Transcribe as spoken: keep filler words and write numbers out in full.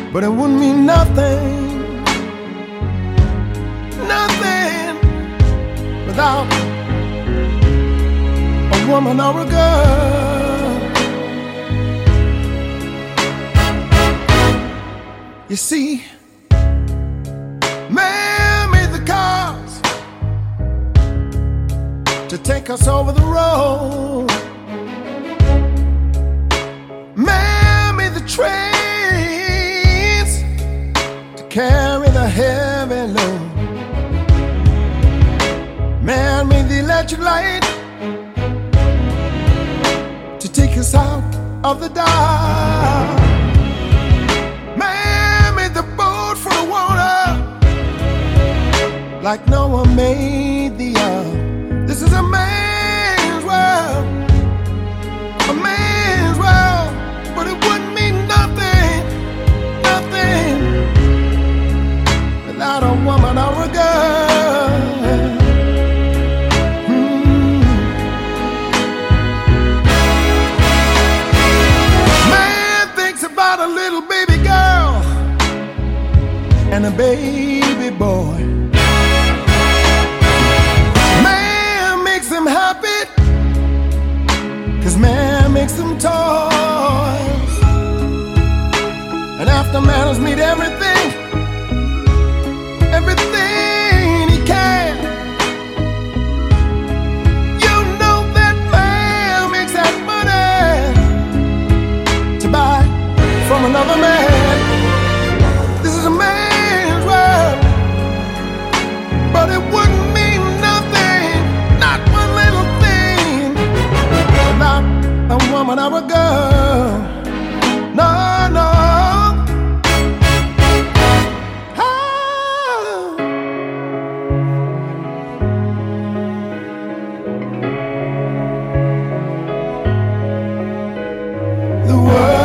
but it wouldn't mean nothing, nothing without a woman or a girl. You see, man made the cars to take us over the road. Man made the trains to carry the heavy load. Man made the electric light to take us out of the dark. Man made the boat for the water like Noah made the ark. This is a man's world, a man's world, but it wouldn't mean nothing, nothing without a woman or a girl. Hmm. Man thinks about a little baby girl and a baby boy. Happy, 'cause man makes them toys, and after man has made everything, everything he can, you know that man makes that money to buy from another man. This is a man's world, but it wouldn't mean nothing, not one little thing, not a woman or a girl. No, no. Oh. The world